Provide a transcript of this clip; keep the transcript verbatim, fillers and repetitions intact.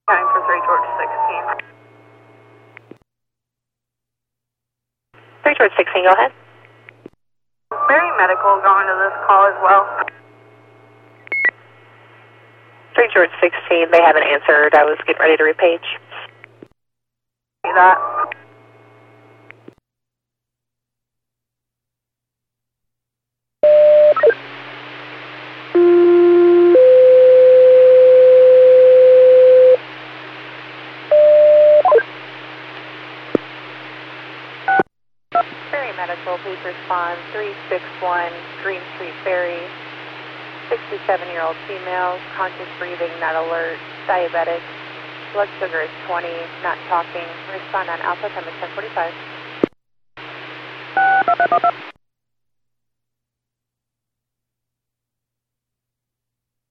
Time for three George sixteen. three George sixteen, go ahead. Mary Medical going to this call as well. three George sixteen, they haven't answered. I was getting ready to repage. See that? Ferry Medical, please respond. three six one Green Street Ferry. sixty-seven-year-old female, conscious breathing, not alert, diabetic. Blood sugar is twenty, not talking. Respond on Alpha, time is ten forty-five.